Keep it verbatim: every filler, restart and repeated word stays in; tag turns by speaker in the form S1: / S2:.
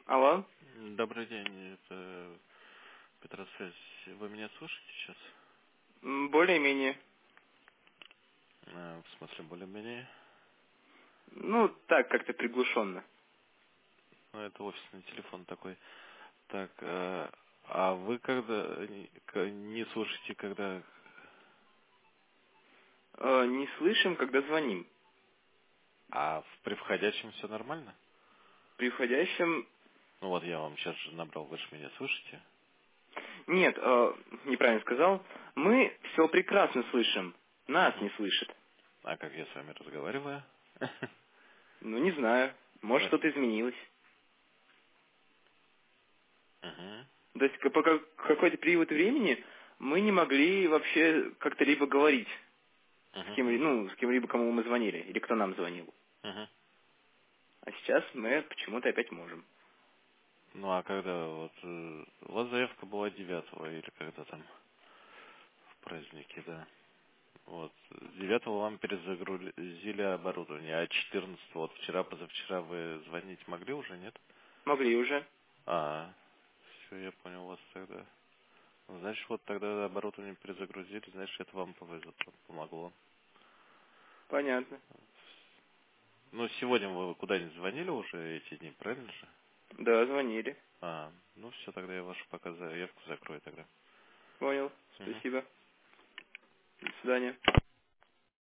S1: Алло?
S2: Добрый день, это Петросвязь. Вы меня слышите сейчас?
S1: М, Более-менее.
S2: А, в смысле, более-менее?
S1: Ну, так, как-то приглушенно.
S2: Ну, это офисный телефон такой. Так, э, а вы когда не к- не слушаете, когда...
S1: Э, не слышим, когда звоним.
S2: А в при входящем все нормально?
S1: При входящем...
S2: Ну вот я вам сейчас же набрал, вы же меня слышите?
S1: Нет, э, неправильно сказал. Мы все прекрасно слышим. Нас не
S2: Угу.
S1: слышит.
S2: А как я с вами разговариваю?
S1: Ну, не знаю. Может,
S2: Вы-
S1: что-то изменилось.
S2: Мгм.
S1: То есть, ка- по как- какой-то период времени мы не могли вообще как-то либо говорить с
S2: Мгм,
S1: кем,
S2: мгм,
S1: ну, с кем-либо, кому мы звонили, или кто нам звонил.
S2: мгм.
S1: А сейчас мы почему-то опять можем.
S2: Ну а когда вот... э, У вас заявка была девятого или когда там в празднике, да? Вот. Девятого вам перезагрузили оборудование, а четырнадцатого, вот вчера, позавчера вы звонить могли уже, нет?
S1: Могли уже.
S2: А, все, я понял вас тогда. Ну, значит, вот тогда оборудование перезагрузили, значит, это вам повезло, помогло.
S1: Понятно.
S2: Ну, сегодня вы куда-нибудь звонили уже эти дни, правильно же?
S1: Да, звонили.
S2: А, ну все, тогда я вашу пока заявку закрою тогда.
S1: Понял.
S2: Мгм.
S1: Спасибо. До свидания.